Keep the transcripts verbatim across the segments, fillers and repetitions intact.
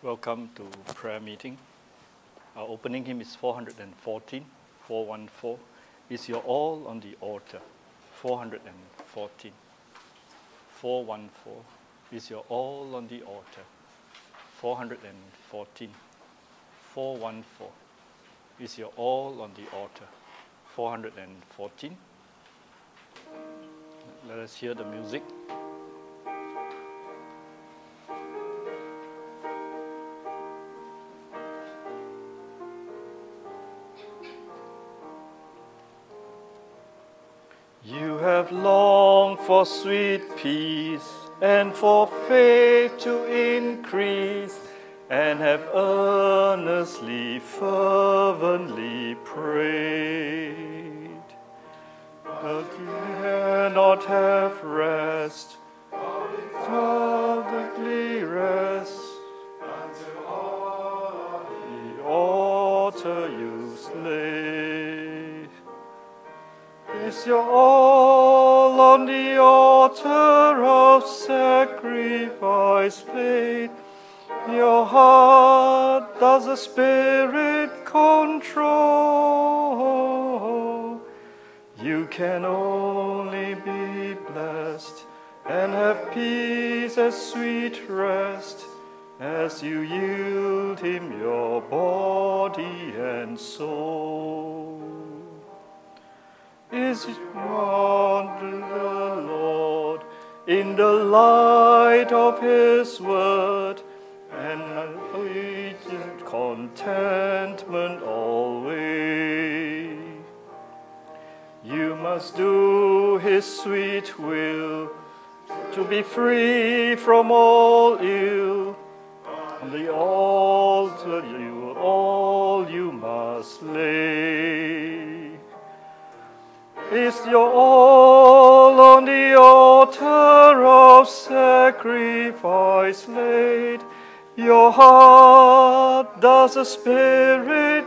Welcome to prayer meeting. Our opening hymn is four hundred fourteen, four one four. Is your all on the altar? four hundred fourteen, four one four. Is your all on the altar? four hundred fourteen, four one four. Is your all on the altar? four hundred fourteen. Let us hear the music. You have longed for sweet peace and for faith to increase, and have earnestly, fervently prayed. But you cannot have rest, fervently rest, until all the altar you slay. Is your all on the altar of sacrifice laid? Your heart does the Spirit control. You can only be blessed and have peace and sweet rest as you yield Him your body and soul. Is one to the Lord in the light of His word, and contentment always. You must do His sweet will to be free from all ill. On the altar you all you must lay. Is your all on the altar of sacrifice laid? Your heart does the Spirit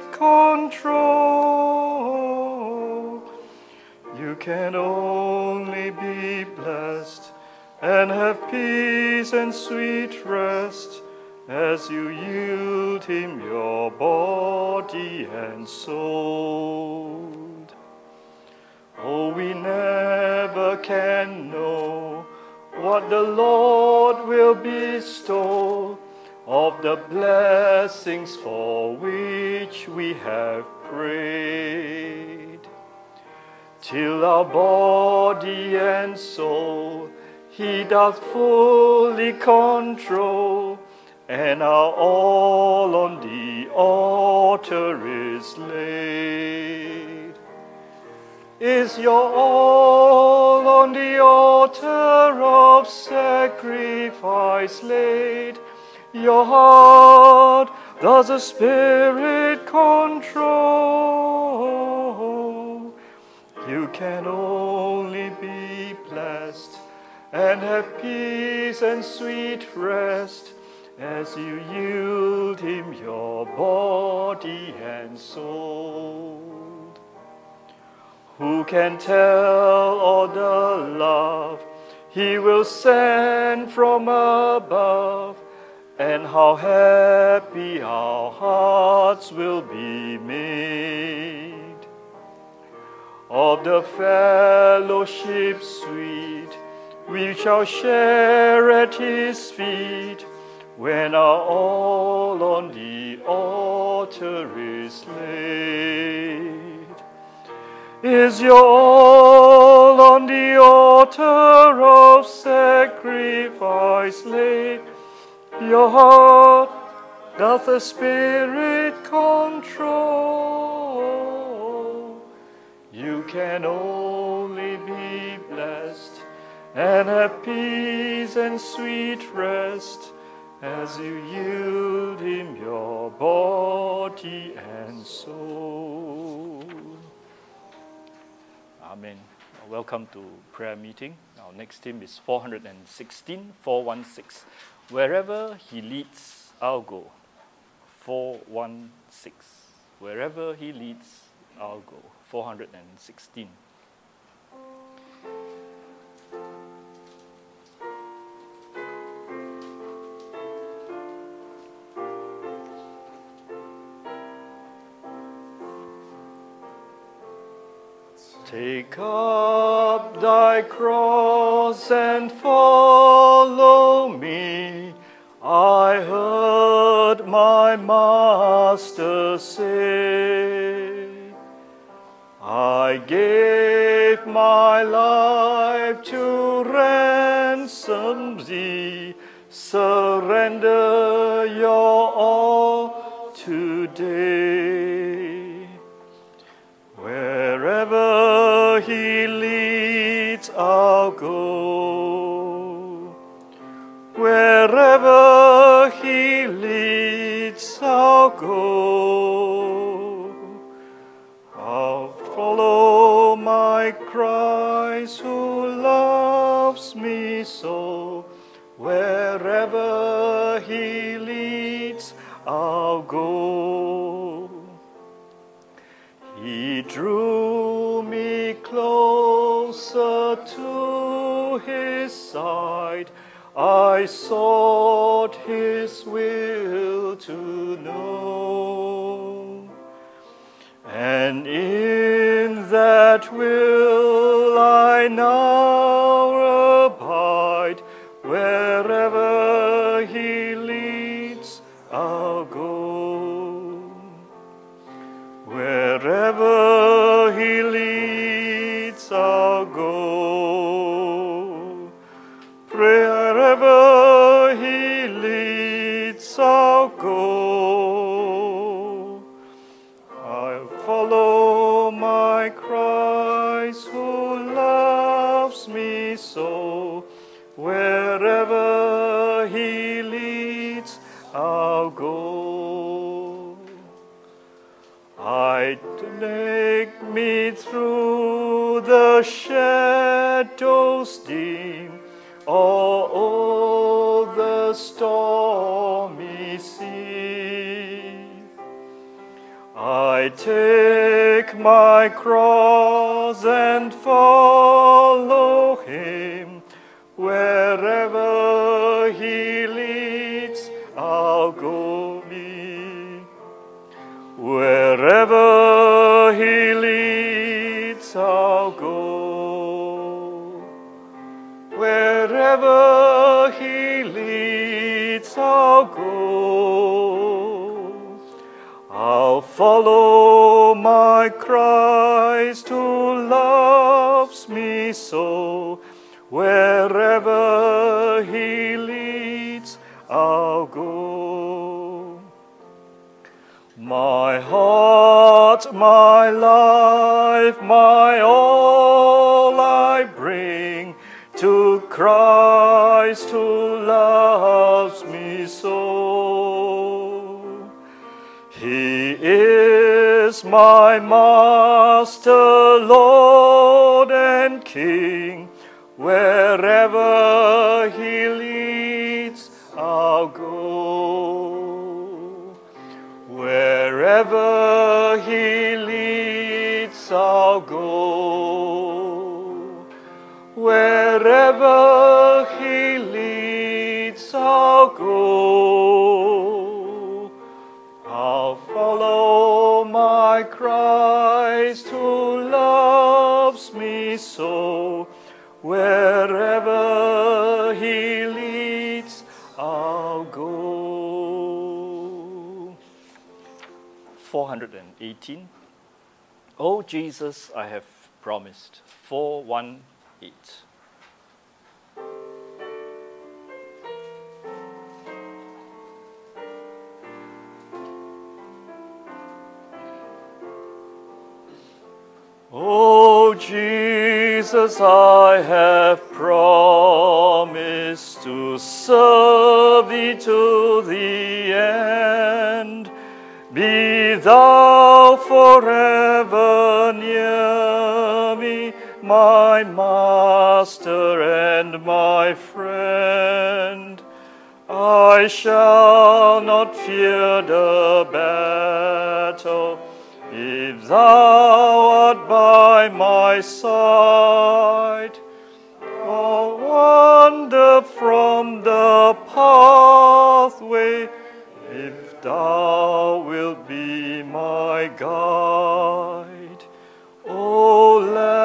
control. You can only be blessed and have peace and sweet rest as you yield Him your body and soul. Oh, we never can know what the Lord will bestow of the blessings for which we have prayed. Till our body and soul He doth fully control, and our all on the altar is laid. Is your all on the altar of sacrifice laid? Your heart does the Spirit control. You can only be blessed and have peace and sweet rest as you yield Him your body and soul. Who can tell all the love He will send from above, and how happy our hearts will be made? Of the fellowship sweet we shall share at His feet, when our all on the altar is laid. Is your all on the altar of sacrifice laid? Your heart doth the Spirit control. You can only be blessed and have peace and sweet rest as you yield Him your body and soul. Amen. Welcome to prayer meeting. Our next hymn is four hundred sixteen, four one six. Wherever He leads, I'll go. four one six. Wherever He leads, I'll go. four hundred sixteen. Take up thy cross and follow me. I heard my Master say, I gave my life to ransom thee. Surrender your all today. Wherever he leads, I'll go. Wherever he leads, I'll go. I'll follow my Christ who loves me so. Wherever he leads, I'll go. He drew me closer to his side. I sought his will to know. And in that will I now abide. Wherever he leads, I'll go. Wherever he leads, I'll go. Wherever he leads, I'll go. I'll follow my Christ who loves me so. Wherever he leads, I'll go. I take me through the shadows dim, or o'er the stormy sea. I take my cross and follow him. Wherever he leads, I'll go me. Wherever he leads, I'll go. Wherever he leads, I'll go. I'll follow my Christ who loves me so. Wherever he leads, I'll go. My heart, my life, my all I bring to Christ who loves me so. He is my Master, Lord and King. Wherever he leads, I'll go. Wherever he leads, I'll go. Wherever he leads, I'll go. I'll follow my Christ who loves me so. Wherever he leads, I'll go. four hundred eighteen. O Jesus, I have promised. four one eight. O Jesus, I have promised to serve thee to the end. Be thou forever near me, my Master and my friend. I shall not fear the battle, if thou art by my side. Or wander from the pathway, if thou wilt be my guide. O Lamb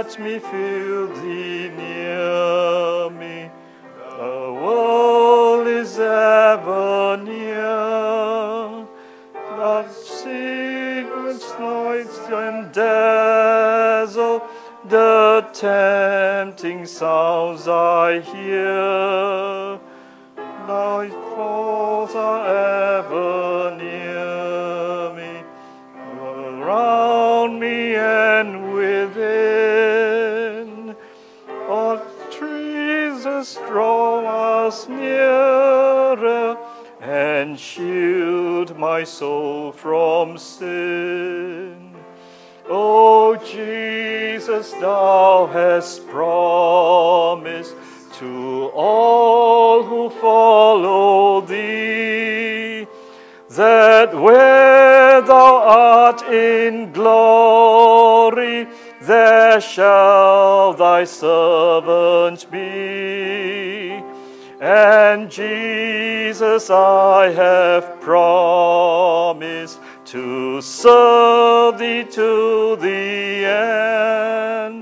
let me feel thee near me. The world is ever near, that secrets lights and dazzle, the tempting sounds I hear. Thy thoughts are ever near me, around me and within. Our trees draw us nearer and shield my soul from sin. O Jesus, thou hast promised to all who follow thee, that where thou art in glory, there shall thy servant be. And Jesus, I have promised to serve thee to the end.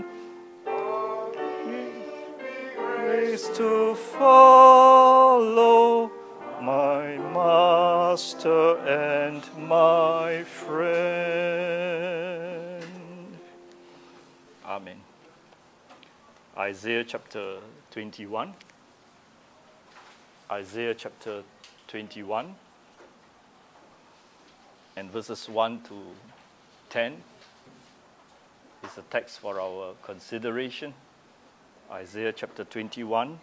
Grace to follow my Master and my friend. Amen. Isaiah chapter twenty-one. Isaiah chapter twenty-one and verses one to ten is a text for our consideration. Isaiah chapter twenty-one,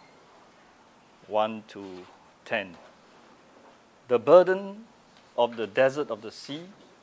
one to ten. The burden of the desert of the sea,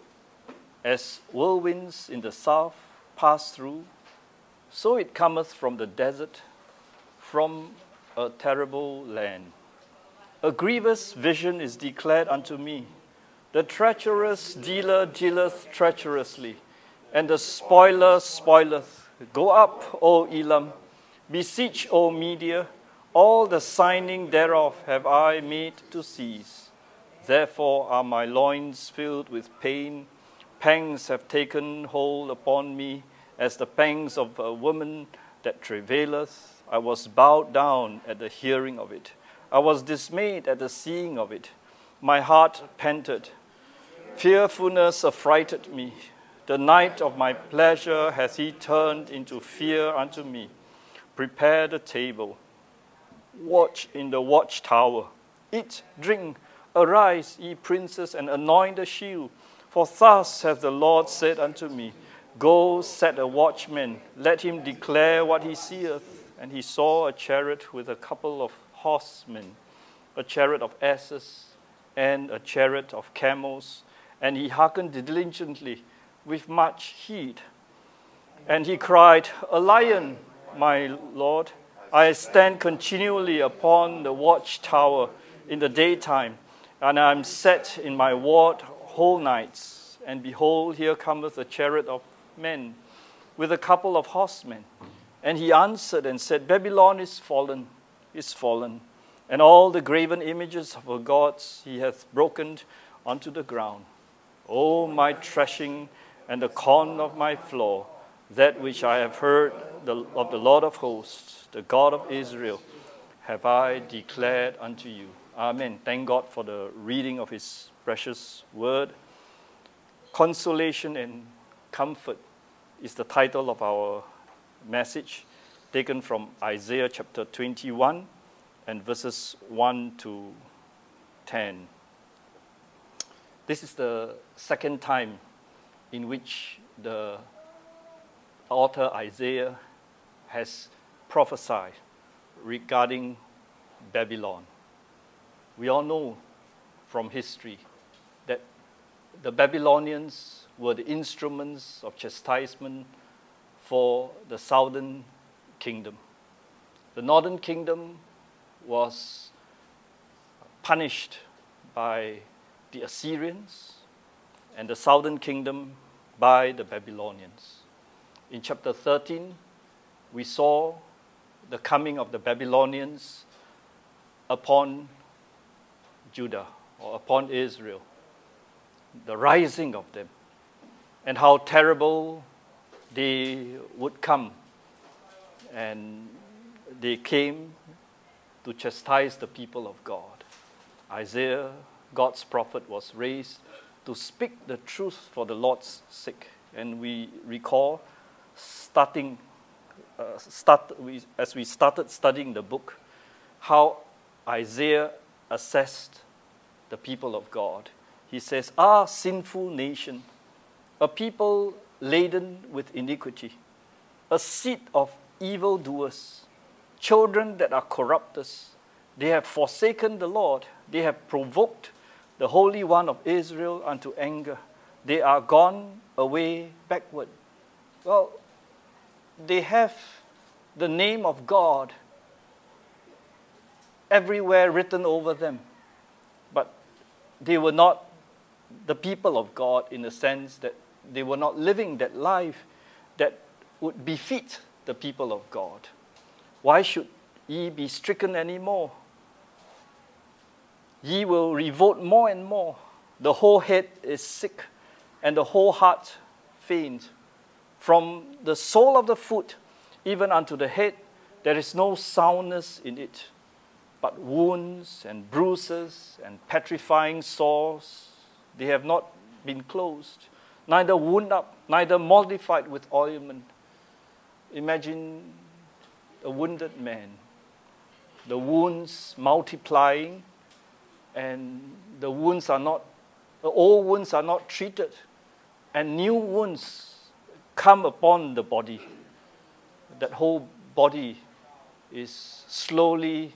as whirlwinds in the south pass through, so it cometh from the desert, from a terrible land. A grievous vision is declared unto me. The treacherous dealer dealeth treacherously, and the spoiler spoileth. Go up, O Elam, beseech, O Media, all the signing thereof have I made to cease. Therefore are my loins filled with pain, pangs have taken hold upon me, as the pangs of a woman that travaileth. I was bowed down at the hearing of it. I was dismayed at the seeing of it. My heart panted. Fearfulness affrighted me. The night of my pleasure hath he turned into fear unto me. Prepare the table. Watch in the watchtower. Eat, drink, arise, ye princes, and anoint the shield. For thus hath the Lord said unto me, Go, set a watchman, let him declare what he seeth. And he saw a chariot with a couple of horsemen, a chariot of asses, and a chariot of camels. And he hearkened diligently with much heed. And he cried, A lion, my Lord, I stand continually upon the watchtower in the daytime, and I am set in my ward whole nights. And behold, here cometh a chariot of men with a couple of horsemen. And he answered and said, Babylon is fallen, is fallen, and all the graven images of her gods he hath broken unto the ground. O my threshing and the corn of my floor, that which I have heard the, of the Lord of hosts, the God of Israel, have I declared unto you. Amen. Thank God for the reading of his precious word. Consolation and comfort is the title of our message, taken from Isaiah chapter twenty-one and verses one to ten. This is the second time in which the author Isaiah has prophesied regarding Babylon. We all know from history that the Babylonians were the instruments of chastisement for the southern kingdom. The northern kingdom was punished by the Assyrians, and the southern kingdom by the Babylonians. In chapter thirteen, we saw the coming of the Babylonians upon Judah, or upon Israel, the rising of them, and how terrible they would come and they came to chastise the people of God. Isaiah, God's prophet, was raised to speak the truth for the Lord's sake. And we recall starting, uh, start, we, as we started studying the book, how Isaiah assessed the people of God. He says, "Ah, sinful nation, a people laden with iniquity, a seed of evildoers, children that are corrupters. They have forsaken the Lord. They have provoked the Holy One of Israel unto anger. They are gone away backward." Well, they have the name of God everywhere written over them, but they were not the people of God in the sense that they were not living that life that would befit the people of God. Why should ye be stricken anymore? Ye will revolt more and more. The whole head is sick, and the whole heart faint. From the sole of the foot even unto the head, there is no soundness in it, but wounds and bruises and petrifying sores. They have not been closed, neither wound up, neither mollified with ointment. Imagine a wounded man, the wounds multiplying, and the wounds are not, the old wounds are not treated, and new wounds come upon the body. That whole body is slowly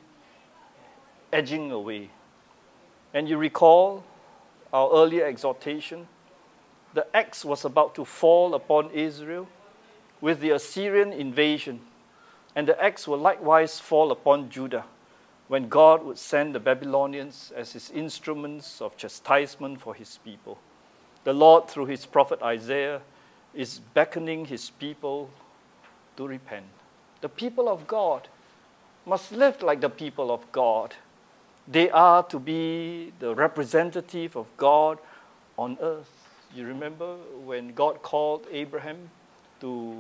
edging away. And you recall our earlier exhortation, the axe was about to fall upon Israel with the Assyrian invasion, and the axe will likewise fall upon Judah when God would send the Babylonians as his instruments of chastisement for his people. The Lord, through his prophet Isaiah, is beckoning his people to repent. The people of God must live like the people of God. They are to be the representative of God on earth. You remember when God called Abraham to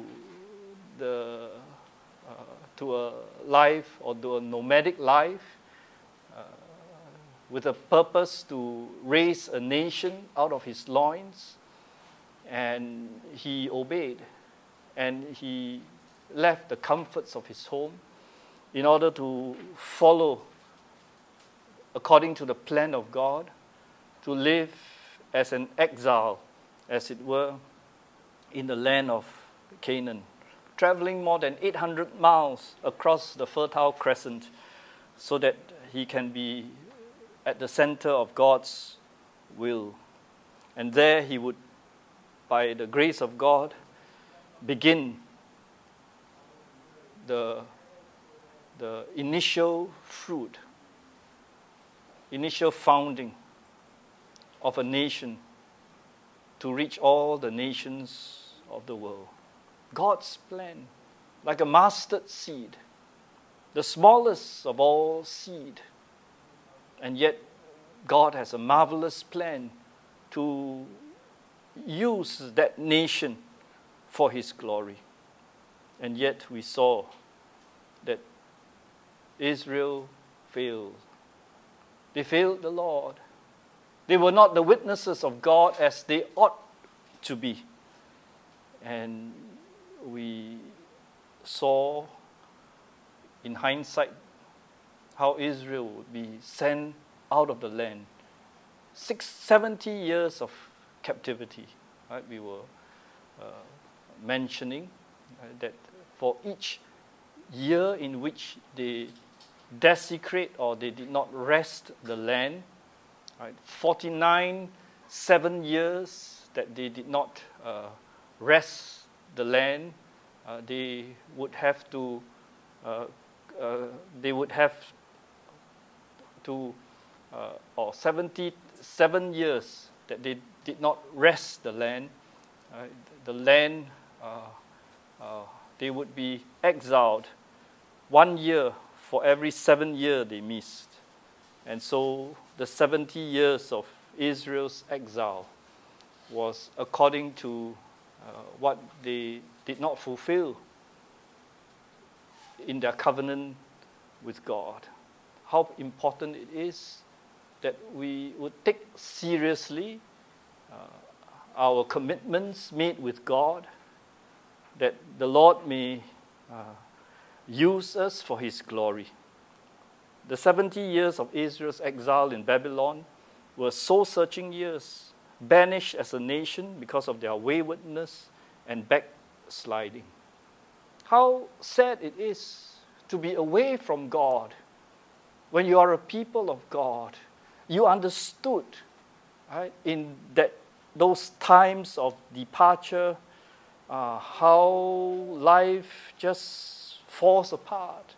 the uh, to a life or to a nomadic life uh, with a purpose to raise a nation out of his loins, and he obeyed, and he left the comforts of his home in order to follow according to the plan of God, to live as an exile, as it were, in the land of Canaan, traveling more than eight hundred miles across the Fertile Crescent so that he can be at the center of God's will. And there he would, by the grace of God, begin the, the initial fruit, initial founding of a nation to reach all the nations of the world. God's plan, like a mustard seed, the smallest of all seed, and yet God has a marvelous plan to use that nation for his glory. And yet we saw that Israel failed. They failed the Lord. They were not the witnesses of God as they ought to be. And we saw in hindsight how Israel would be sent out of the land. Six, seventy years of captivity. Right? We were uh, mentioning uh, that for each year in which they desecrate or they did not rest the land, right? forty-nine, seven years that they did not uh, rest the land, uh, they would have to uh, uh, they would have to uh, or seventy-seven years that they did not rest the land. Uh, the land uh, uh, they would be exiled one year for every seven years they missed. And so the seventy years of Israel's exile was according to uh, what they did not fulfill. in their covenant with God. How important it is that we would take seriously uh, our commitments made with God, that the Lord may uh, use us for His glory. The seventy years of Israel's exile in Babylon were soul-searching years, banished as a nation because of their waywardness and backsliding. How sad it is to be away from God. When you are a people of God, you understood, right, in that those times of departure, uh, how life just falls apart.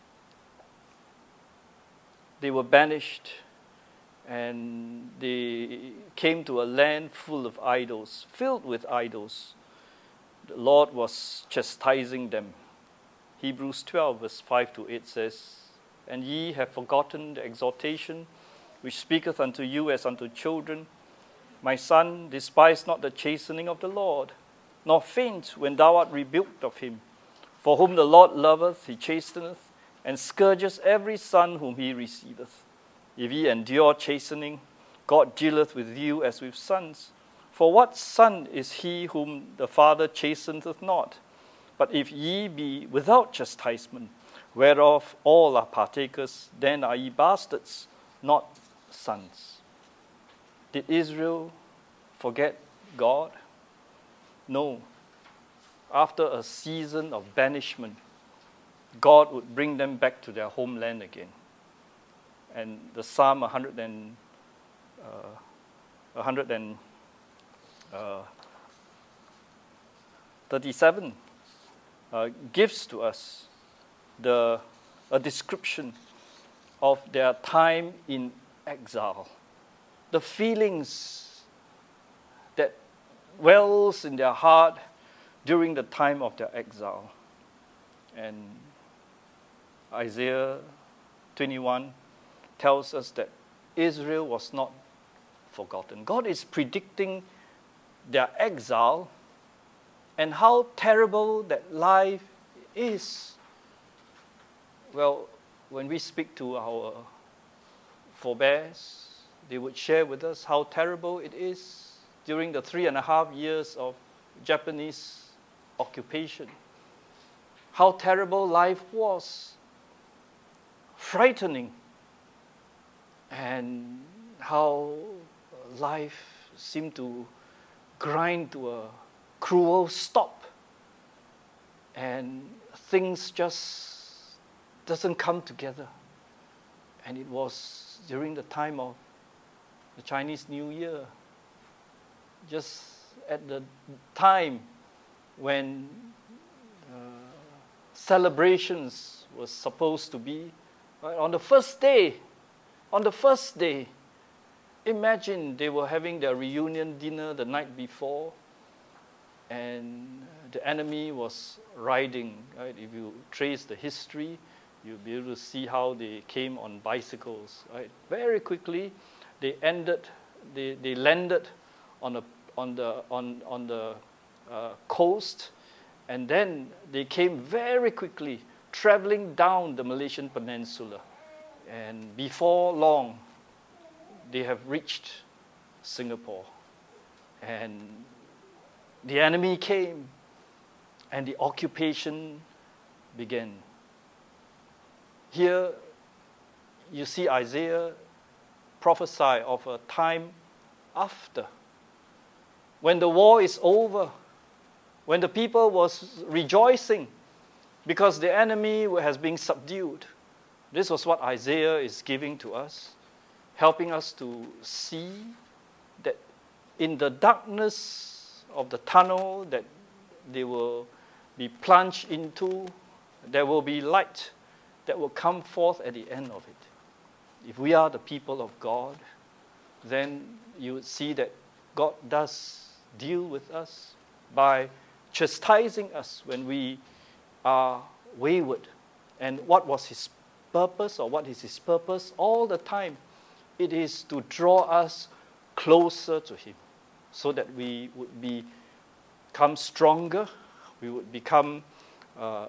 They were banished, and they came to a land full of idols, filled with idols. The Lord was chastising them. Hebrews twelve, verse five to eight says, "And ye have forgotten the exhortation which speaketh unto you as unto children. My son, despise not the chastening of the Lord, nor faint when thou art rebuked of him. For whom the Lord loveth, he chasteneth, and scourges every son whom he receiveth. If ye endure chastening, God dealeth with you as with sons. For what son is he whom the Father chasteneth not? But if ye be without chastisement, whereof all are partakers, then are ye bastards, not sons." Did Israel forget God? No. After a season of banishment, God would bring them back to their homeland again. And the Psalm one hundred and, uh, one hundred and, uh, thirty-seven uh, gives to us the a description of their time in exile, the feelings that wells in their heart during the time of their exile. And Isaiah twenty-one tells us that Israel was not forgotten. God is predicting their exile and how terrible that life is. Well, when we speak to our forebears, they would share with us how terrible it is during the three and a half years of Japanese occupation. How terrible life was, frightening, and how life seemed to grind to a cruel stop, and things just doesn't come together. And it was during the time of the Chinese New Year, just at the time when uh, celebrations were supposed to be, right? On the first day, on the first day, imagine they were having their reunion dinner the night before, and the enemy was riding, right? If you trace the history, you'll be able to see how they came on bicycles, right? Very quickly, they ended, they, they landed on, a, on the, on, on the uh, coast, and then they came very quickly, traveling down the Malaysian peninsula. And before long, they have reached Singapore. And the enemy came, and the occupation began. Here, you see Isaiah prophesy of a time after, when the war is over, when the people was rejoicing because the enemy has been subdued. This was what Isaiah is giving to us, helping us to see that in the darkness of the tunnel that they will be plunged into, there will be light that will come forth at the end of it. If we are the people of God, then you would see that God does deal with us by chastising us when we are wayward. And what was His purpose, or what is His purpose all the time? It is to draw us closer to Him so that we would be, become stronger, we would become uh,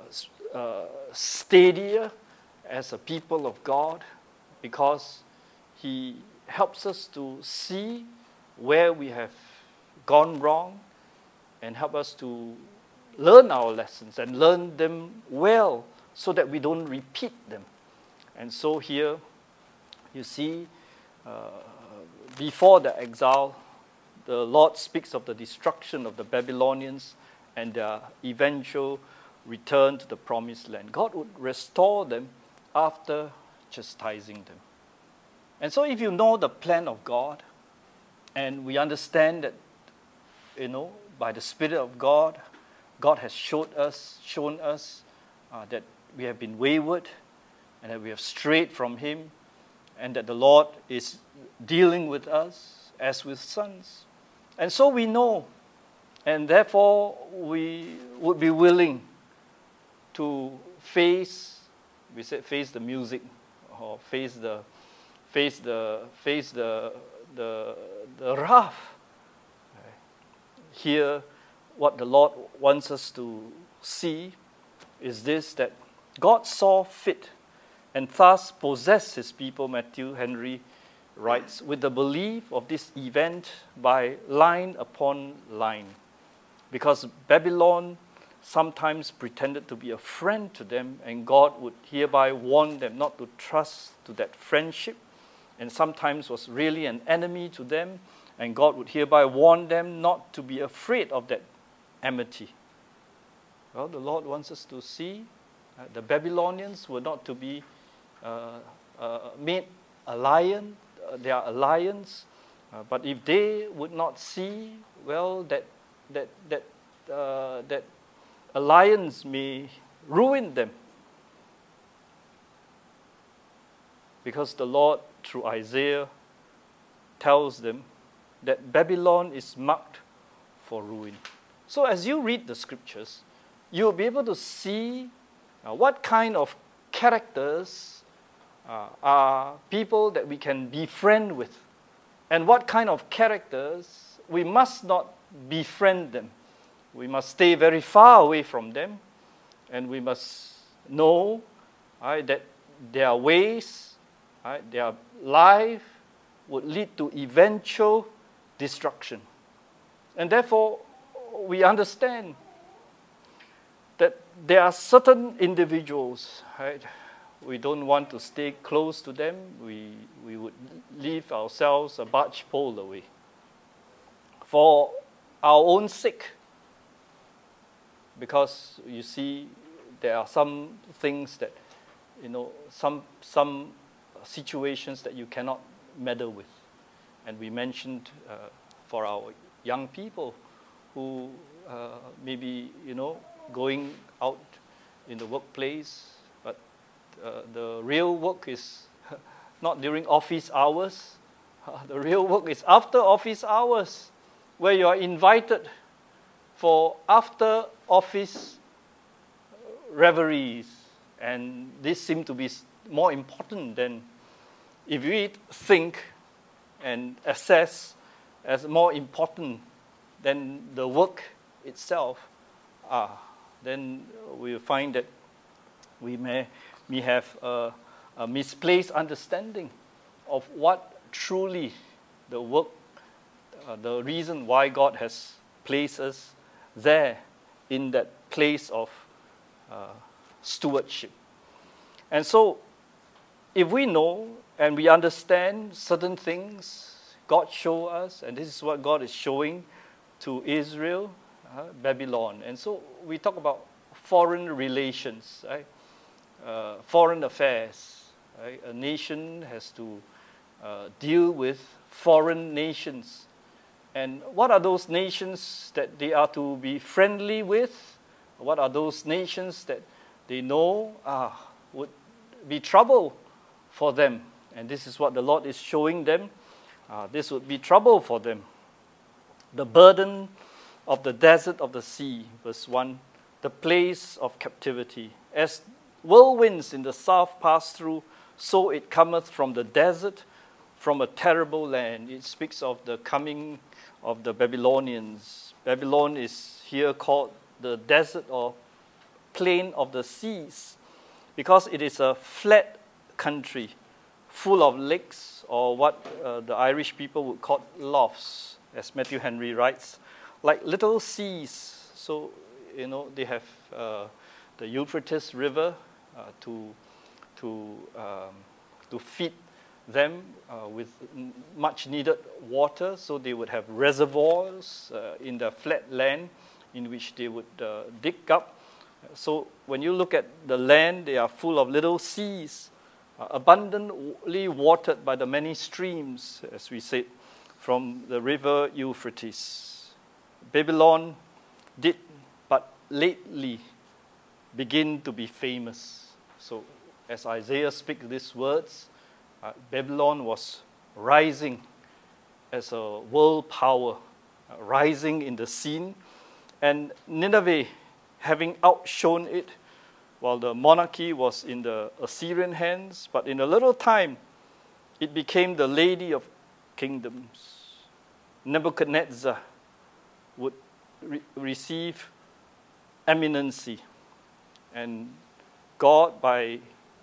uh, steadier as a people of God, because He helps us to see where we have gone wrong and help us to learn our lessons and learn them well so that we don't repeat them. And so here you see uh, before the exile, the Lord speaks of the destruction of the Babylonians and their eventual return to the promised land. God would restore them after chastising them. And so if you know the plan of God, and we understand that, you know, by the Spirit of God, God has showed us, shown us uh, that we have been wayward and that we have strayed from Him, and that the Lord is dealing with us as with sons. And so we know, and therefore we would be willing to face, we said face the music, or face the face the face the the the wrath. Here, what the Lord wants us to see is this, that God saw fit and thus possessed His people, Matthew Henry writes, with the belief of this event by line upon line. Because Babylon sometimes pretended to be a friend to them, and God would hereby warn them not to trust to that friendship, and sometimes was really an enemy to them, and God would hereby warn them not to be afraid of that enmity. Well, the Lord wants us to see uh, the Babylonians were not to be uh, uh, made alliance, uh, their alliance, uh, but if they would not see, well, that that that uh, that alliance may ruin them, because the Lord, through Isaiah, tells them that Babylon is marked for ruin. So as you read the scriptures, you'll be able to see uh, what kind of characters uh, are people that we can befriend with, and what kind of characters we must not befriend them. We must stay very far away from them, and we must know right, that their ways, right, their life would lead to eventual destruction. And therefore, we understand that there are certain individuals, right? We don't want to stay close to them. We, we would leave ourselves a barge pole away for our own sake. Because you see, there are some things that, you know, some some situations that you cannot meddle with. And we mentioned uh, for our young people who uh, maybe, you know, going out in the workplace, but uh, the real work is not during office hours. Uh, the real work is after office hours, where you are invited for after office reveries. And this seems to be more important than, if we think and assess as more important than the work itself, ah, then we'll find that we may, may have a, a misplaced understanding of what truly the work, uh, the reason why God has placed us there in that place of uh, stewardship. And so, if we know and we understand certain things, God show us, and this is what God is showing to Israel, uh, Babylon. And so we talk about foreign relations, right? Uh, foreign affairs. Right? A nation has to uh, deal with foreign nations. And what are those nations that they are to be friendly with? What are those nations that they know ah, would be trouble for them? And this is what the Lord is showing them. Uh, this would be trouble for them. The burden of the desert of the sea, verse one, the place of captivity. As whirlwinds in the south pass through, so it cometh from the desert, from a terrible land. It speaks of the coming of the Babylonians. Babylon is here called the desert or plain of the seas, because it is a flat country full of lakes, or what uh, the Irish people would call loughs, as Matthew Henry writes, like little seas. So, you know, they have uh, the Euphrates River uh, to, to, um, to feed them uh, with much needed water, so they would have reservoirs uh, in the flat land in which they would uh, dig up. So when you look at the land, they are full of little seas, uh, abundantly watered by the many streams, as we said, from the river Euphrates. Babylon did but lately begin to be famous. So as Isaiah speaks these words, uh, Babylon was rising as a world power, uh, rising in the scene, and Nineveh having outshone it, while the monarchy was in the Assyrian hands, but in a little time, it became the lady of kingdoms. Nebuchadnezzar would re- receive eminency, and God, by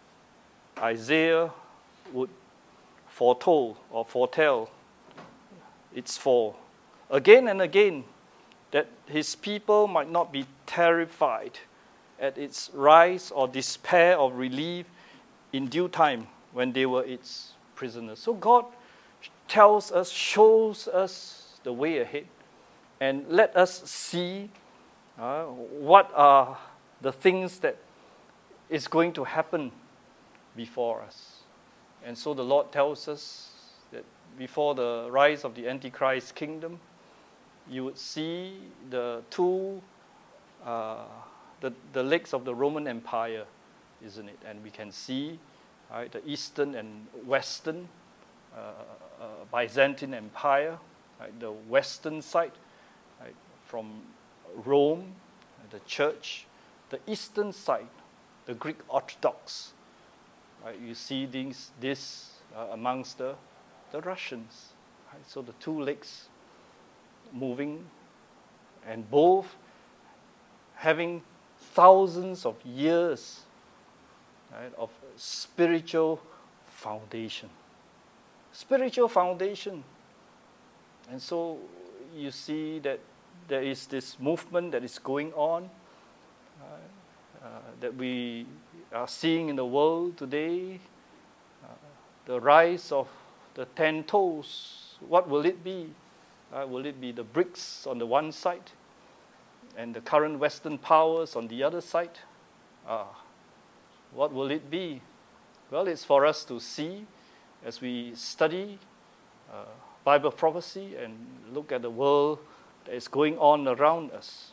Isaiah, would foretold or foretell its fall. Again and again, that his people might not be terrified at its rise or despair of relief in due time when they were its prisoners. So God tells us, shows us the way ahead, and let us see uh, what are the things that is going to happen before us. And so the Lord tells us that before the rise of the Antichrist kingdom, you would see the two, uh, the, the legs of the Roman Empire, isn't it? And we can see right, the Eastern and Western uh, uh, Byzantine Empire, right, the Western side, right, from Rome, the church, the Eastern side, the Greek Orthodox. Right, you see these, this uh, amongst the, the Russians. Right? So the two legs moving, and both having thousands of years right, of spiritual foundation. Spiritual foundation. And so you see that there is this movement that is going on uh, uh, that we are seeing in the world today. Uh, the rise of the ten toes. What will it be? Uh, will it be the BRICS on the one side and the current Western powers on the other side? Uh, what will it be? Well, it's for us to see as we study uh, Bible prophecy and look at the world that is going on around us.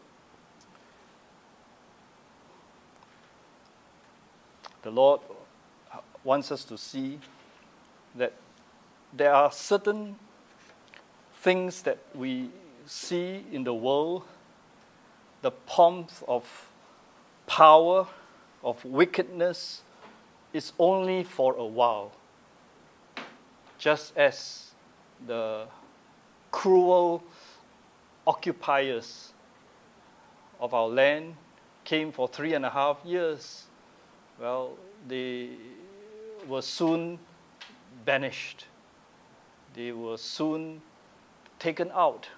The Lord wants us to see that there are certain things that we see in the world, the pomp of power, of wickedness, is only for a while. Just as the cruel occupiers of our land came for three and a half years, well, they were soon banished. They were soon taken out.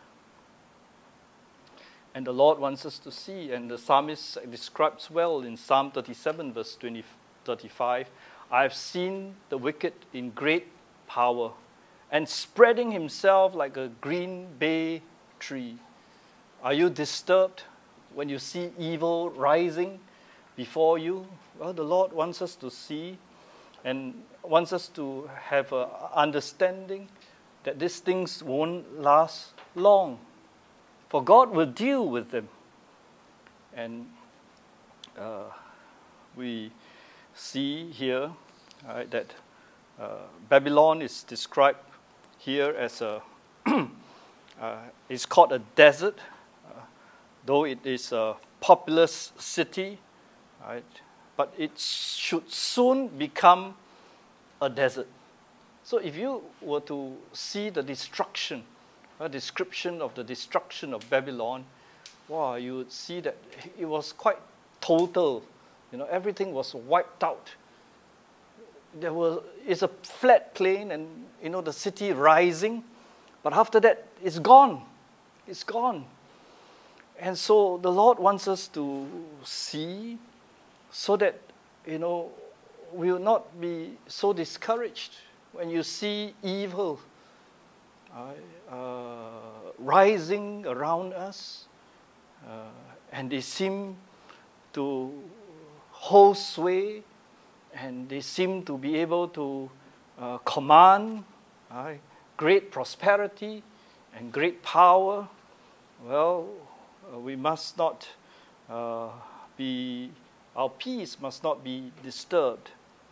And the Lord wants us to see, and the psalmist describes well in Psalm thirty-seven, verse twenty, thirty-five, I have seen the wicked in great power, and spreading himself like a green bay tree. Are you disturbed when you see evil rising before you? Well, the Lord wants us to see and wants us to have an understanding that these things won't last long. For God will deal with them. And uh, we see here uh, that uh, Babylon is described here as a, uh, it's called a desert, uh, though it is a populous city, right? But it should soon become a desert. So if you were to see the destruction, a description of the destruction of Babylon, wow, you would see that it was quite total. You know, everything was wiped out. There was, it's a flat plain and, you know, the city rising. But after that, it's gone. It's gone. And so the Lord wants us to see so that, you know, we will not be so discouraged when you see evil uh, uh, rising around us, uh, and they seem to hold sway, and they seem to be able to uh, command uh, great prosperity and great power. Well, uh, we must not uh, be, our peace must not be disturbed.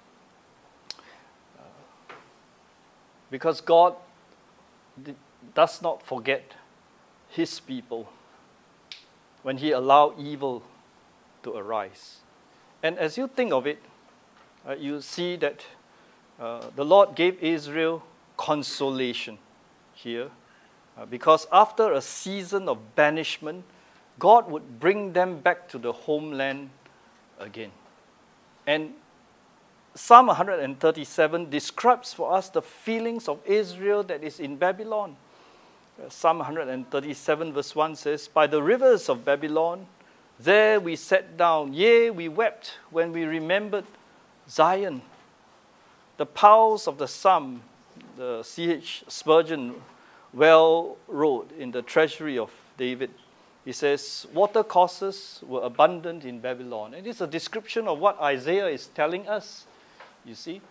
Uh, because God d- does not forget His people when He allowed evil to arise. And as you think of it, uh, you see that uh, the Lord gave Israel consolation here, uh, because after a season of banishment, God would bring them back to the homeland again. And Psalm one thirty-seven describes for us the feelings of Israel that is in Babylon. Uh, Psalm one thirty-seven verse one says, "By the rivers of Babylon, there we sat down, yea, we wept when we remembered Zion." The pearls of the psalm, the C H Spurgeon well wrote in the Treasury of David. He says, "Watercourses were abundant in Babylon." And it's a description of what Isaiah is telling us, you see,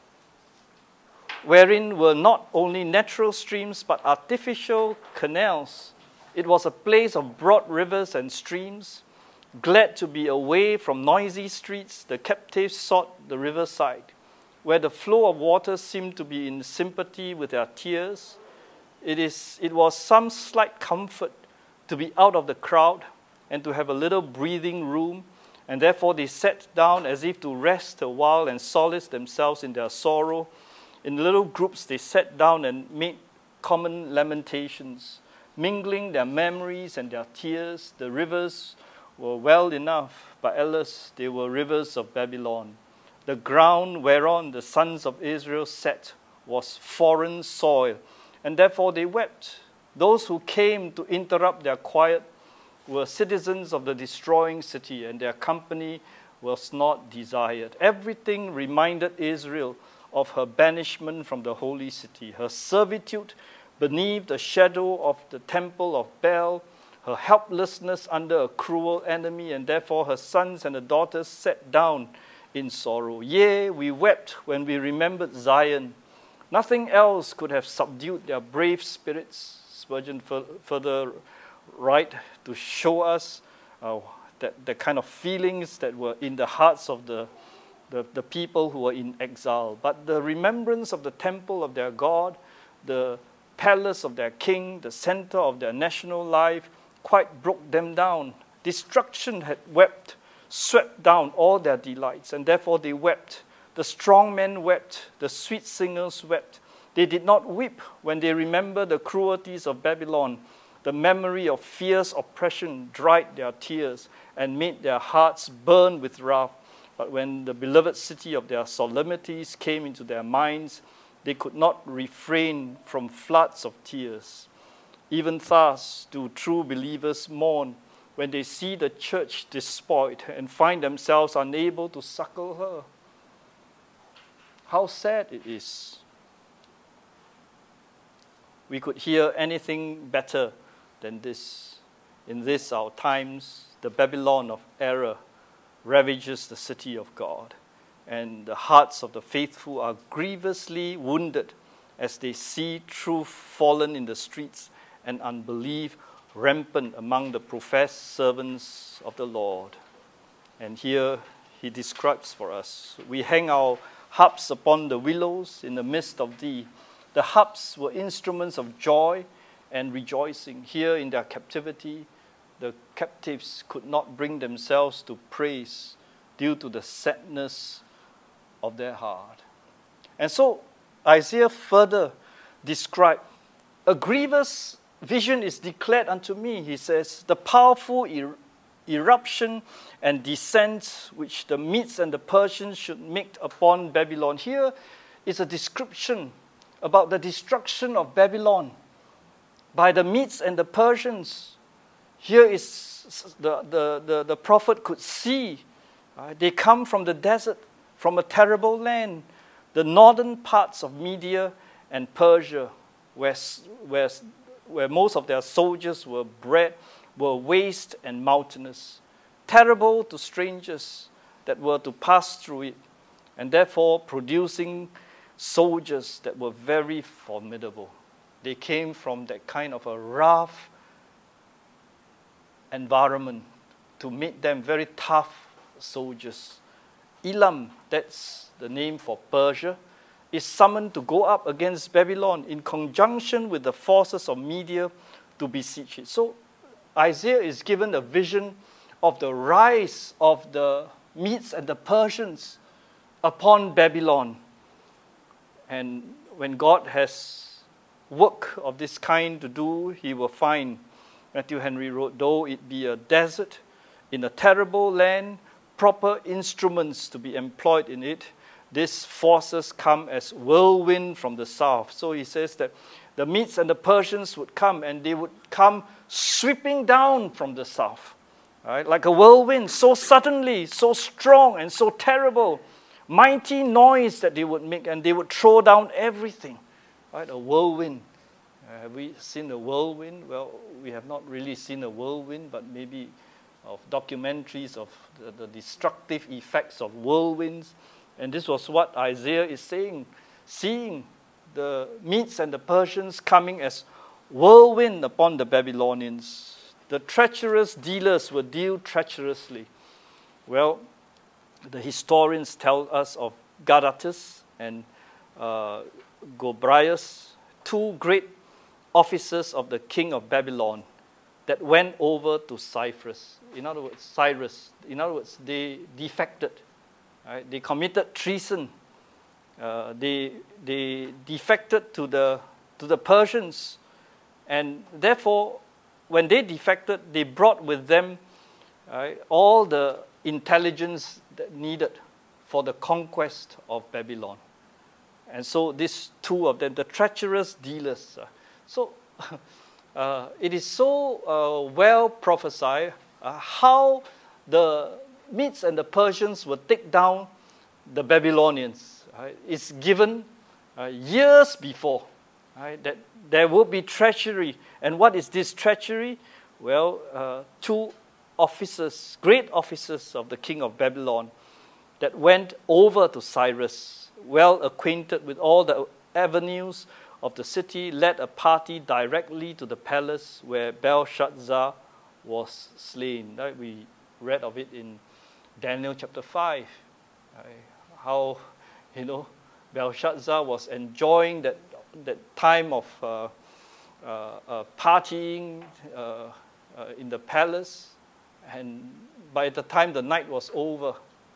wherein were not only natural streams but artificial canals. It was a place of broad rivers and streams. Glad to be away from noisy streets, the captives sought the riverside, where the flow of water seemed to be in sympathy with their tears. It is, it was some slight comfort to be out of the crowd and to have a little breathing room, and therefore they sat down as if to rest a while and solace themselves in their sorrow. In little groups they sat down and made common lamentations, mingling their memories and their tears. The rivers were well enough, but alas, they were rivers of Babylon. The ground whereon the sons of Israel sat was foreign soil, and therefore they wept. Those who came to interrupt their quiet were citizens of the destroying city, and their company was not desired. Everything reminded Israel of her banishment from the holy city, her servitude beneath the shadow of the temple of Baal, her helplessness under a cruel enemy, and therefore her sons and her daughters sat down in sorrow. Yea, we wept when we remembered Zion. Nothing else could have subdued their brave spirits. Spurgeon further write to show us uh, that the kind of feelings that were in the hearts of the, the, the people who were in exile. But the remembrance of the temple of their God, the palace of their king, the center of their national life, quite broke them down. Destruction had wept, swept down all their delights, and therefore they wept. The strong men wept, the sweet singers wept. They did not weep when they remembered the cruelties of Babylon. The memory of fierce oppression dried their tears and made their hearts burn with wrath. But when the beloved city of their solemnities came into their minds, they could not refrain from floods of tears. Even thus do true believers mourn when they see the church despoiled and find themselves unable to succor her. How sad it is. We could hear anything better than this. In this our times, the Babylon of error ravages the city of God, and the hearts of the faithful are grievously wounded as they see truth fallen in the streets and unbelief rampant among the professed servants of the Lord. And here he describes for us, we hang our harps upon the willows in the midst of thee. The harps were instruments of joy and rejoicing. Here in their captivity, the captives could not bring themselves to praise due to the sadness of their heart. And so Isaiah further described, a grievous vision is declared unto me, he says, the powerful er- eruption and descent which the Medes and the Persians should make upon Babylon. Here is a description about the destruction of Babylon by the Medes and the Persians. Here is the, the, the, the prophet could see. Uh, they come from the desert, from a terrible land, the northern parts of Media and Persia, where, where, where most of their soldiers were bred, were waste and mountainous, terrible to strangers that were to pass through it, and therefore producing soldiers that were very formidable. They came from that kind of a rough environment to meet them, very tough soldiers. Elam, that's the name for Persia, is summoned to go up against Babylon in conjunction with the forces of Media to besiege it. So Isaiah is given a vision of the rise of the Medes and the Persians upon Babylon. And when God has work of this kind to do, he will find, Matthew Henry wrote, though it be a desert in a terrible land, proper instruments to be employed in it, these forces come as whirlwind from the south. So he says that the Medes and the Persians would come, and they would come sweeping down from the south, right? Like a whirlwind, so suddenly, so strong and so terrible, mighty noise that they would make, and they would throw down everything, right? A whirlwind. Uh, have we seen a whirlwind? Well, we have not really seen a whirlwind, but maybe of documentaries of the, the destructive effects of whirlwinds. And this was what Isaiah is saying, seeing the Medes and the Persians coming as whirlwind upon the Babylonians. The treacherous dealers will deal treacherously. Well, the historians tell us of Gadatas and uh, Gobryas, two great officers of the king of Babylon that went over to Cyprus. In other words, Cyrus. In other words, they defected. Right? They committed treason. Uh, they they defected to the to the Persians, and therefore, when they defected, they brought with them right, all the intelligence that needed for the conquest of Babylon. And so these two of them, the treacherous dealers. Uh, so uh, it is so uh, well prophesied uh, how the Medes and the Persians will take down the Babylonians. Right? It's given uh, years before right, that there will be treachery. And what is this treachery? Well, uh, two officers, great officers of the king of Babylon, that went over to Cyrus, well acquainted with all the avenues of the city, led a party directly to the palace where Belshazzar was slain. Right? We read of it in Daniel chapter five, right? How, you know, Belshazzar was enjoying that that time of uh, uh, uh, partying uh, uh, in the palace, and by the time the night was over,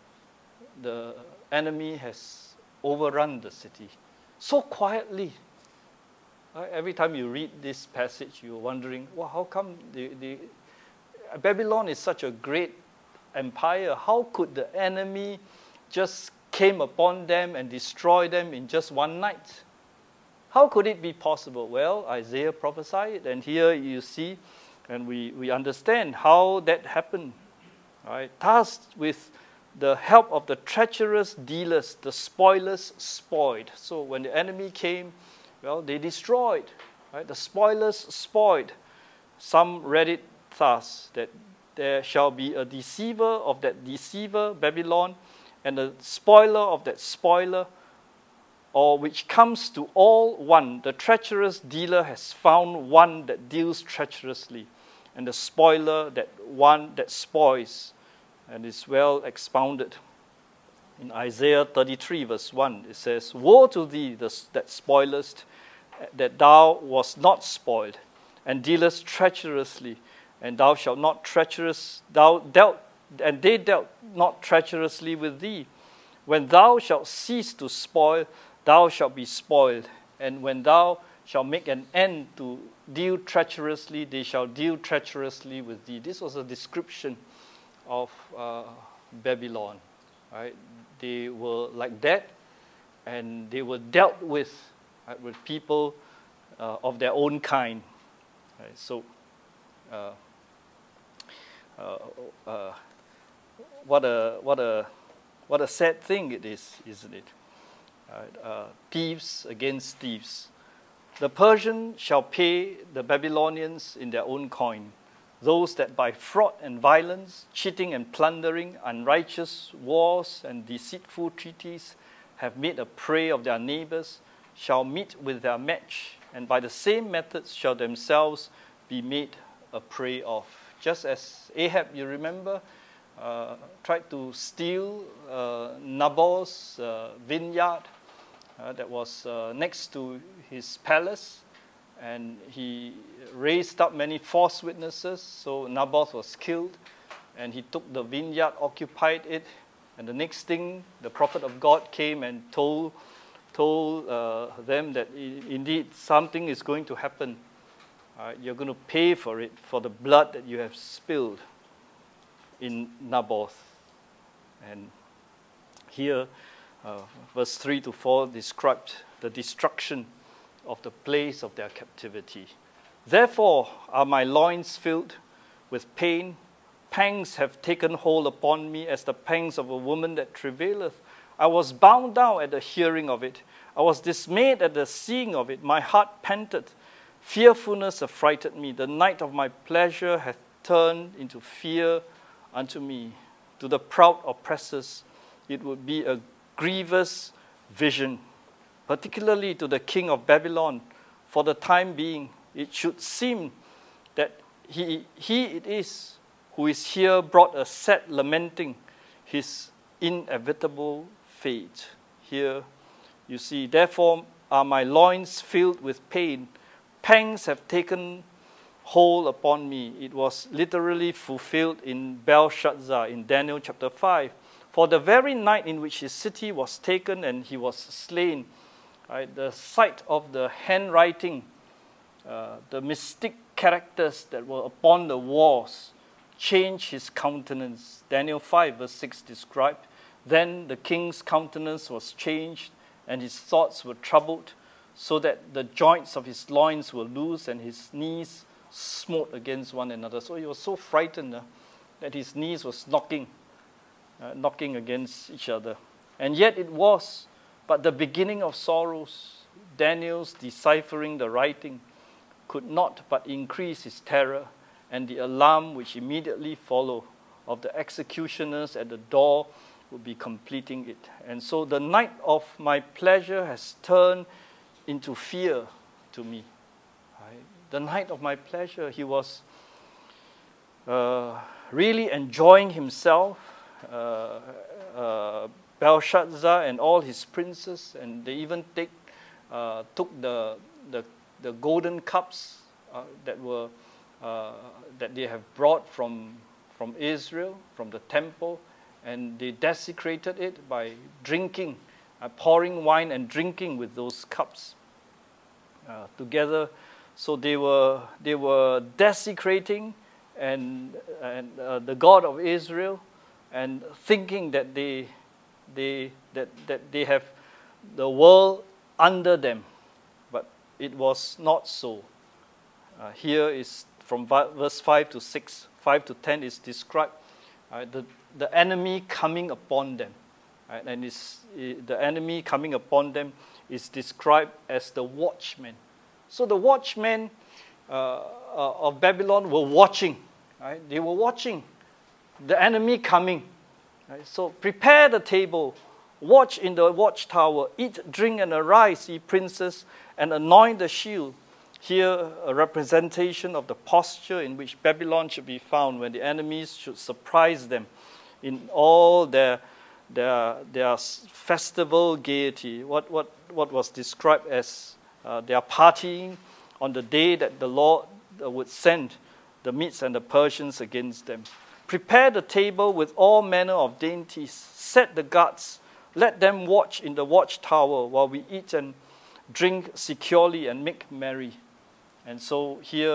the enemy has overrun the city so quietly. Right? Every time you read this passage, you're wondering, well, how come the, the Babylon is such a great empire? How could the enemy just came upon them and destroy them in just one night? How could it be possible? Well, Isaiah prophesied it, and here you see, and we, we understand how that happened. Right? Tasked with the help of the treacherous dealers, the spoilers spoiled. So when the enemy came, well, they destroyed. Right? The spoilers spoiled. Some read it thus, that there shall be a deceiver of that deceiver, Babylon, and a spoiler of that spoiler, or which comes to all one. The treacherous dealer has found one that deals treacherously, and the spoiler that one that spoils, and is well expounded. In Isaiah thirty-three, verse one, it says, "Woe to thee that spoilest, that thou wast not spoiled, and dealest treacherously, and thou shalt not treacherous, thou dealt, and they dealt not treacherously with thee. When thou shalt cease to spoil, thou shalt be spoiled, and when thou shalt make an end to deal treacherously, they shall deal treacherously with thee." This was a description of uh, Babylon. Right? They were like that, and they were dealt with right, with people uh, of their own kind. Right? So, uh, uh, uh, what a what a what a sad thing it is, isn't it? Right? Uh, thieves against thieves. The Persians shall pay the Babylonians in their own coin. Those that by fraud and violence, cheating and plundering, unrighteous wars and deceitful treaties have made a prey of their neighbors shall meet with their match, and by the same methods shall themselves be made a prey of. Just as Ahab, you remember, uh, tried to steal uh, Naboth's uh, vineyard uh, that was uh, next to his palace, and he raised up many false witnesses, so Naboth was killed, and he took the vineyard, occupied it, and the next thing, the prophet of God came and told, told uh, them that indeed something is going to happen. Uh, you're going to pay for it, for the blood that you have spilled in Naboth. And here, uh, verse three to four described the destruction of the place of their captivity. Therefore are my loins filled with pain. Pangs have taken hold upon me as the pangs of a woman that travaileth. I was bound down at the hearing of it. I was dismayed at the seeing of it. My heart panted. Fearfulness affrighted me. The night of my pleasure hath turned into fear unto me. To the proud oppressors it would be a grievous vision, particularly to the king of Babylon. For the time being, it should seem that he, he it is who is here brought a sad lamenting his inevitable fate. Here you see, therefore are my loins filled with pain. Pangs have taken hold upon me. It was literally fulfilled in Belshazzar in Daniel chapter five. For the very night in which his city was taken and he was slain, right, the sight of the handwriting, uh, the mystic characters that were upon the walls, changed his countenance. Daniel five verse six described, then the king's countenance was changed and his thoughts were troubled, so that the joints of his loins were loose and his knees smote against one another. So he was so frightened uh, that his knees was knocking, uh, knocking against each other. And yet it was but the beginning of sorrows. Daniel's deciphering the writing could not but increase his terror and the alarm which immediately followed of the executioners at the door would be completing it. And so the night of my pleasure has turned into fear to me. Right? The night of my pleasure, he was uh, really enjoying himself. Uh, uh, Belshazzar and all his princes, and they even take, uh, took the, the the golden cups uh, that were uh, that they have brought from from Israel, from the temple, and they desecrated it by drinking, uh, pouring wine and drinking with those cups uh, together. So they were they were desecrating and and uh, the God of Israel, and thinking that they they that that they have the world under them, but it was not so. Uh, here is from verse five to six, five to ten is described uh, the the enemy coming upon them, right? And is the enemy coming upon them is described as the watchmen. So the watchmen uh, uh, of Babylon were watching, right? They were watching the enemy coming. Right? So prepare the table, watch in the watchtower, eat, drink, and arise, ye princes, and anoint the shield. Here, a representation of the posture in which Babylon should be found when the enemies should surprise them in all their their, their festival gaiety. What what what was described as uh, their partying on the day that the Lord would send the Medes and the Persians against them. Prepare the table with all manner of dainties. Set the guards. Let them watch in the watchtower while we eat and drink securely and make merry. And so here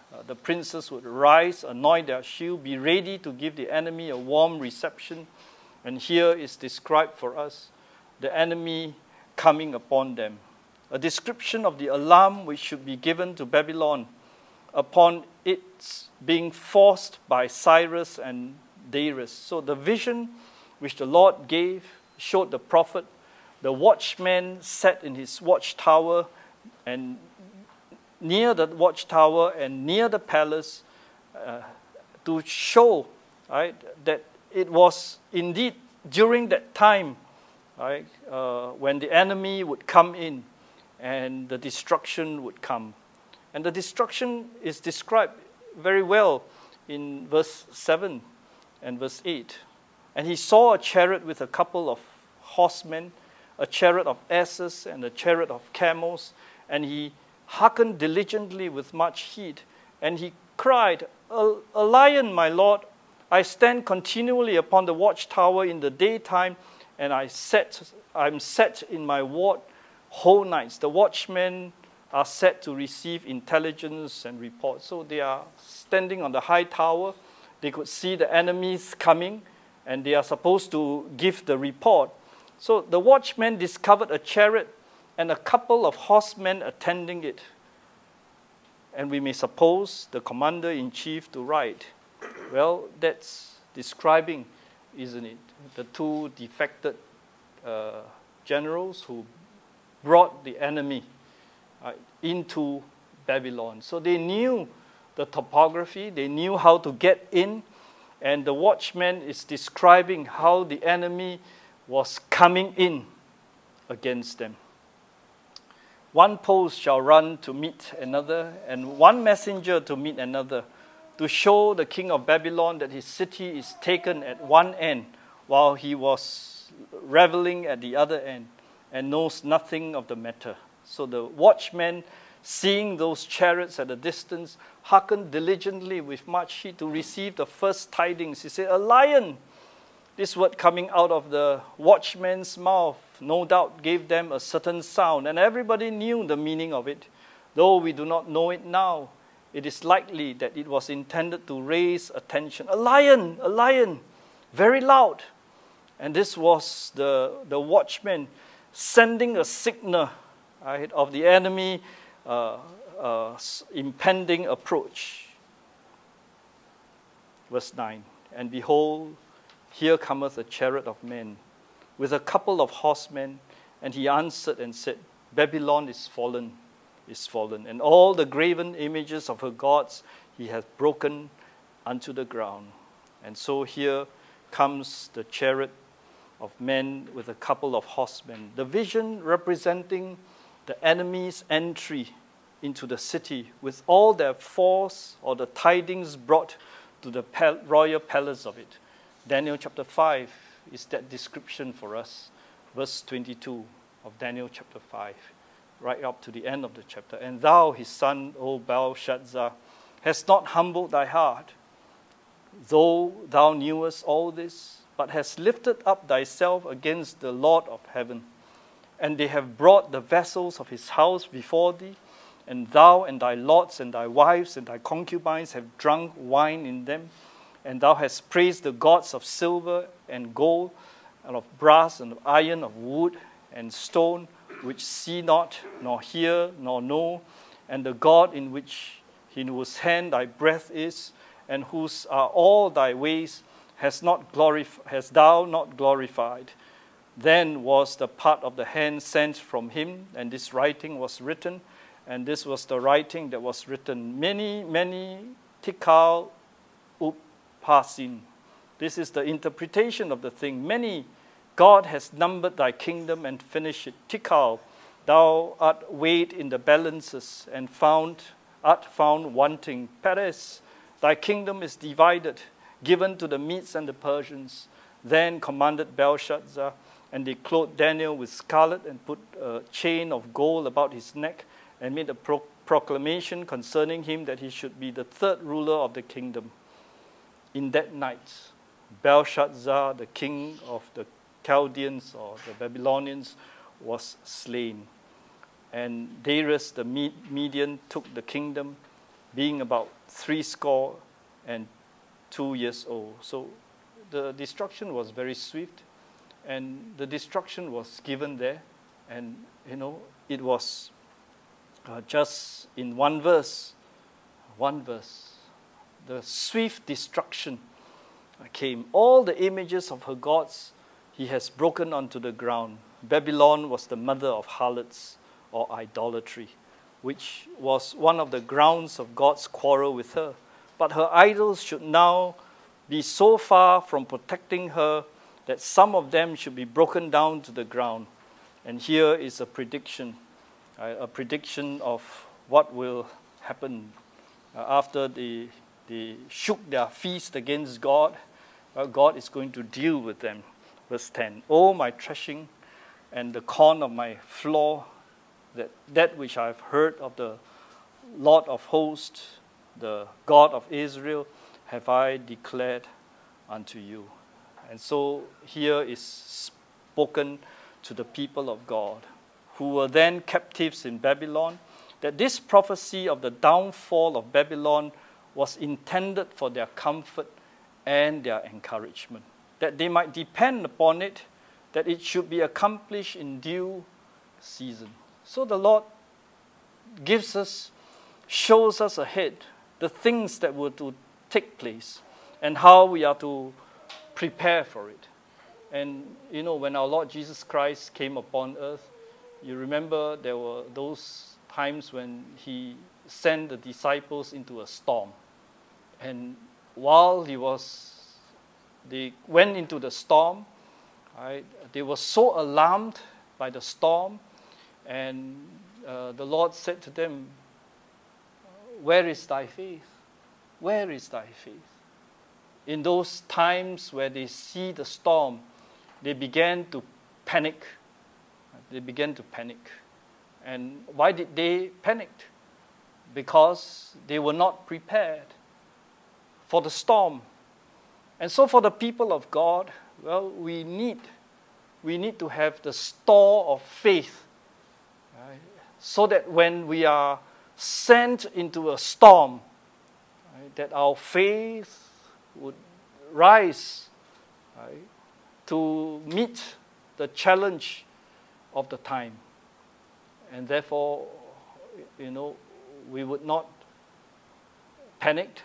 Uh, the princes would rise, anoint their shield, be ready to give the enemy a warm reception. And here is described for us the enemy coming upon them. A description of the alarm which should be given to Babylon upon its being forced by Cyrus and Darius. So the vision which the Lord gave showed the prophet, the watchman sat in his watchtower, and near the watchtower and near the palace, uh, to show, right, that it was indeed during that time, right, uh, when the enemy would come in and the destruction would come. And the destruction is described very well in verse seven and verse eight. And he saw a chariot with a couple of horsemen, a chariot of asses and a chariot of camels, and he hearkened diligently with much heed. And he cried, a, a lion, my lord, I stand continually upon the watchtower in the daytime, and I set, I'm set in my ward whole nights. The watchmen are set to receive intelligence and reports. So they are standing on the high tower. They could see the enemies coming, and they are supposed to give the report. So the watchmen discovered a chariot and a couple of horsemen attending it. And we may suppose the commander-in-chief to ride. Well, that's describing, isn't it, the two defected uh, generals who brought the enemy uh, into Babylon. So they knew the topography, they knew how to get in, and the watchman is describing how the enemy was coming in against them. One post shall run to meet another, and one messenger to meet another, to show the king of Babylon that his city is taken at one end, while he was reveling at the other end, and knows nothing of the matter. So the watchman, seeing those chariots at a distance, hearkened diligently with much heed to receive the first tidings. He said, a lion. This word coming out of the watchman's mouth no doubt gave them a certain sound, and everybody knew the meaning of it. Though we do not know it now, it is likely that it was intended to raise attention. A lion, a lion, very loud. And this was the, the watchman sending a signal, right, of the enemy uh, uh, impending approach. Verse nine, and behold, here cometh a chariot of men, with a couple of horsemen, and he answered and said, Babylon is fallen, is fallen, and all the graven images of her gods he hath broken unto the ground. And so here comes the chariot of men with a couple of horsemen. The vision representing the enemy's entry into the city with all their force or the tidings brought to the pal- royal palace of it. Daniel chapter five is that description for us. Verse twenty-two of Daniel chapter five, right up to the end of the chapter. And thou, his son, O Belshazzar, hast not humbled thy heart, though thou knewest all this, but hast lifted up thyself against the Lord of heaven. And they have brought the vessels of his house before thee, and thou and thy lords and thy wives and thy concubines have drunk wine in them. And thou hast praised the gods of silver and gold, and of brass and of iron, of wood and stone, which see not, nor hear, nor know, and the God in which in whose hand thy breath is, and whose are all thy ways, has not glorif- hast thou not glorified. Then was the part of the hand sent from him, and this writing was written, and this was the writing that was written. Many, many tikal upharsin. This is the interpretation of the thing. Many, God has numbered thy kingdom and finished it. Tikal, thou art weighed in the balances and found, art found wanting. Peres, thy kingdom is divided, given to the Medes and the Persians. Then commanded Belshazzar, and they clothed Daniel with scarlet and put a chain of gold about his neck and made a pro- proclamation concerning him that he should be the third ruler of the kingdom. In that night, Belshazzar, the king of the Chaldeans or the Babylonians, was slain. And Darius the Median took the kingdom. being about three score and two years old. So the destruction was very swift, and the destruction was given there, and you know it was uh, just in one verse, one verse, the swift destruction came. All the images of her gods he has broken onto the ground. Babylon was the mother of harlots or idolatry, which was one of the grounds of God's quarrel with her. But her idols should now be so far from protecting her that some of them should be broken down to the ground. And here is a prediction, a prediction of what will happen after they, they shook their fist against God. Well, God is going to deal with them. Verse ten, "Oh, my threshing and the corn of my floor, that, that which I have heard of the Lord of hosts, the God of Israel, have I declared unto you." And so here is spoken to the people of God, who were then captives in Babylon, that this prophecy of the downfall of Babylon was intended for their comfort and their encouragement, that they might depend upon it, that it should be accomplished in due season. So the Lord gives us, shows us ahead the things that were to take place and how we are to prepare for it. And you know, when our Lord Jesus Christ came upon earth, you remember there were those times when he sent the disciples into a storm. And while he was, they went into the storm, right, they were so alarmed by the storm, and uh, the Lord said to them, "Where is thy faith? Where is thy faith?" In those times where they see the storm, they began to panic. They began to panic. And why did they panic? Because they were not prepared for the storm. And so for the people of God, well, we need, we need to have the store of faith, right? So that when we are sent into a storm, right, that our faith would rise, right, to meet the challenge of the time. And therefore, you know, we would not panic,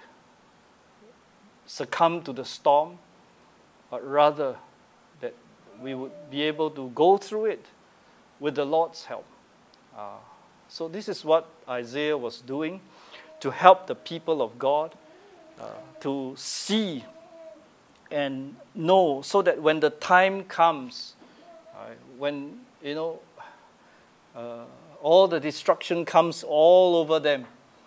succumb to the storm, but rather that we would be able to go through it with the Lord's help. Uh, so this is what Isaiah was doing to help the people of God uh, to see and know, so that when the time comes, uh, when, you know, uh, all the destruction comes all over them,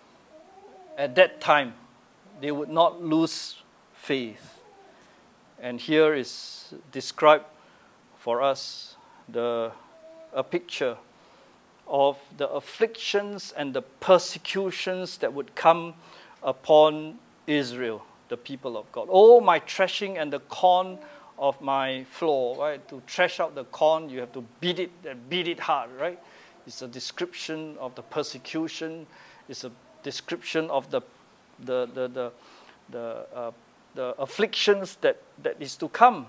at that time, they would not lose faith. And here is described for us the a picture of the afflictions and the persecutions that would come upon Israel, the people of God. "Oh, my threshing and the corn of my floor," right? To thresh out the corn, you have to beat it and beat it hard, right? It's a description of the persecution. It's a description of the the the the the, uh, the afflictions that, that is to come.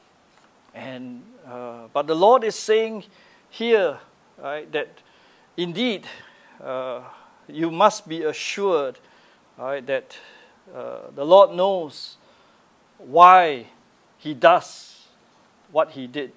And uh, but the Lord is saying here, right, that indeed uh, you must be assured, right, that uh, the Lord knows why he does what he did.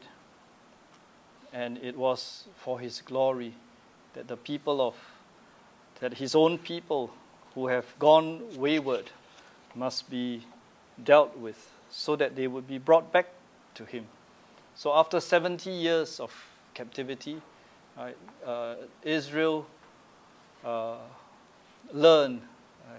And it was for his glory, that the people of, that his own people who have gone wayward must be dealt with, so that they would be brought back to him. So after seventy years of captivity, right, uh, Israel uh, learned right,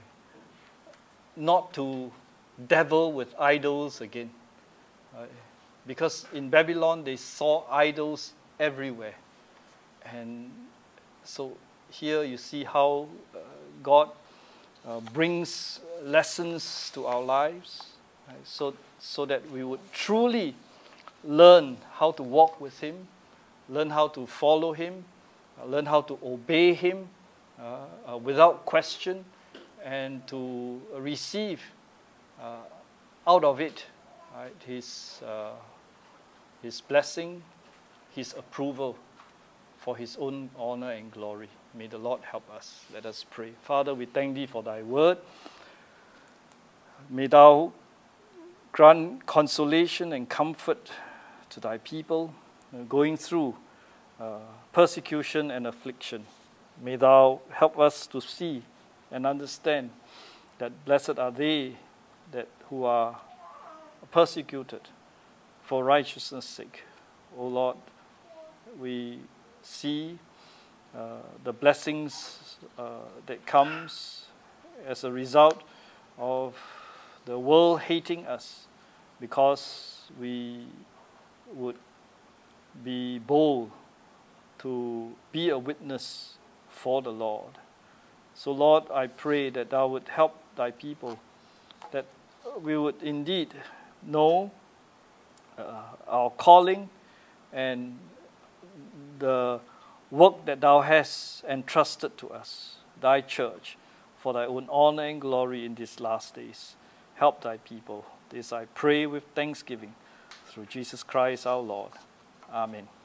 not to devil with idols again. Right? Because in Babylon they saw idols everywhere. And so here you see how uh, God uh, brings lessons to our lives, right? so, so that we would truly learn how to walk with him, learn how to follow him, uh, learn how to obey him uh, uh, without question, and to receive uh, out of it, right, His, uh, His blessing, His approval for His own honor and glory. May the Lord help us. Let us pray. Father, we thank Thee for Thy word. May Thou grant consolation and comfort to Thy people uh, going through uh, persecution and affliction. May Thou help us to see and understand that blessed are they that who are persecuted for righteousness' sake. O Lord, we see uh, the blessings uh, that comes as a result of the world hating us because we would be bold to be a witness for the Lord. So Lord, I pray that Thou would help Thy people, that we would indeed know uh, our calling and the work that Thou hast entrusted to us, Thy church, for Thy own honor and glory in these last days. Help Thy people. This I pray with thanksgiving through Jesus Christ our Lord. Amen.